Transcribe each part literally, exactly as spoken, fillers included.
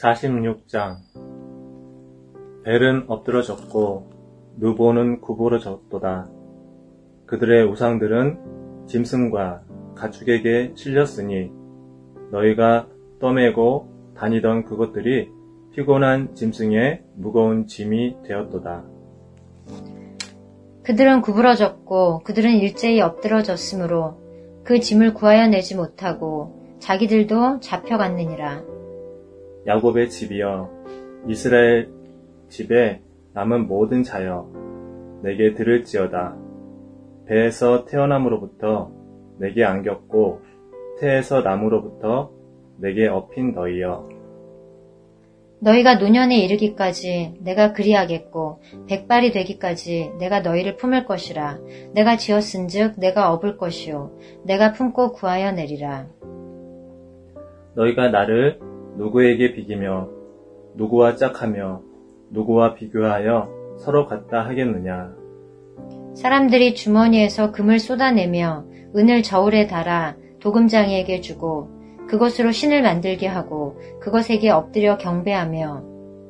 사십육 장. 벨은 엎드러졌고 느보는 구부러졌도다. 그들의 우상들은 짐승과 가축에게 실렸으니 너희가 떠매고 다니던 그것들이 피곤한 짐승의 무거운 짐이 되었도다. 그들은 구부러졌고 그들은 일제히 엎드러졌으므로 그 짐을 구하여 내지 못하고 자기들도 잡혀갔느니라. 야곱의 집이여, 이스라엘 집에 남은 모든 자여, 내게 들을지어다. 배에서 태어남으로부터 내게 안겼고 태에서 남으로부터 내게 업힌 너희여. 너희가 노년에 이르기까지 내가 그리하겠고 백발이 되기까지 내가 너희를 품을 것이라. 내가 지었은즉 내가 업을 것이요 내가 품고 구하여 내리라. 너희가 나를 누구에게 비기며 누구와 짝하며 누구와 비교하여 서로 같다 하겠느냐. 사람들이 주머니에서 금을 쏟아내며 은을 저울에 달아 도금장이에게 주고 그것으로 신을 만들게 하고 그것에게 엎드려 경배하며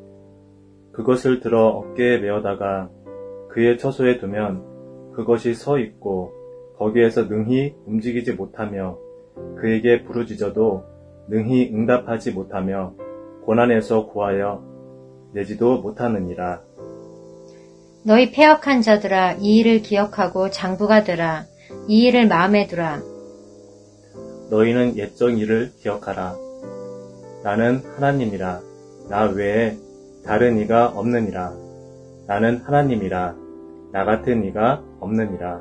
그것을 들어 어깨에 메어다가 그의 처소에 두면 그것이 서 있고 거기에서 능히 움직이지 못하며 그에게 부르짖어도 능히 응답하지 못하며 고난에서 구하여 내지도 못하느니라. 너희 패역한 자들아, 이 일을 기억하고 장부가 되라. 이 일을 마음에 두라. 너희는 옛적 일을 기억하라. 나는 하나님이라. 나 외에 다른 이가 없느니라. 나는 하나님이라. 나 같은 이가 없느니라.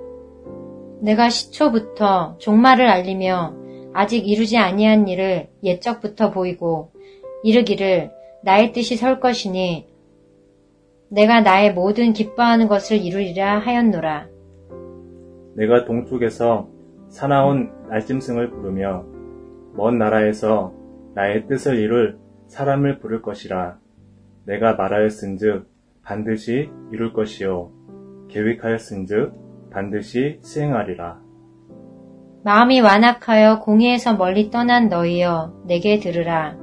내가 시초부터 종말을 알리며 아직 이루지 아니한 일을 옛적부터 보이고 이르기를 나의 뜻이 설 것이니 내가 나의 모든 기뻐하는 것을 이루리라 하였노라. 내가 동쪽에서 사나운 날짐승을 부르며 먼 나라에서 나의 뜻을 이룰 사람을 부를 것이라. 내가 말하였은즉 반드시 이룰 것이요 계획하였은즉 반드시 시행하리라. 마음이 완악하여 공의에서 멀리 떠난 너희여, 내게 들으라.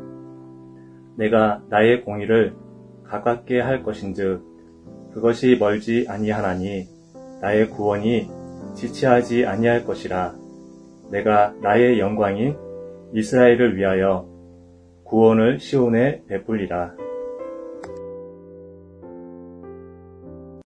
내가 나의 공의를 가깝게 할 것인즉 그것이 멀지 아니하나니 나의 구원이 지체하지 아니할 것이라. 내가 나의 영광인 이스라엘을 위하여 구원을 시온에 베풀리라.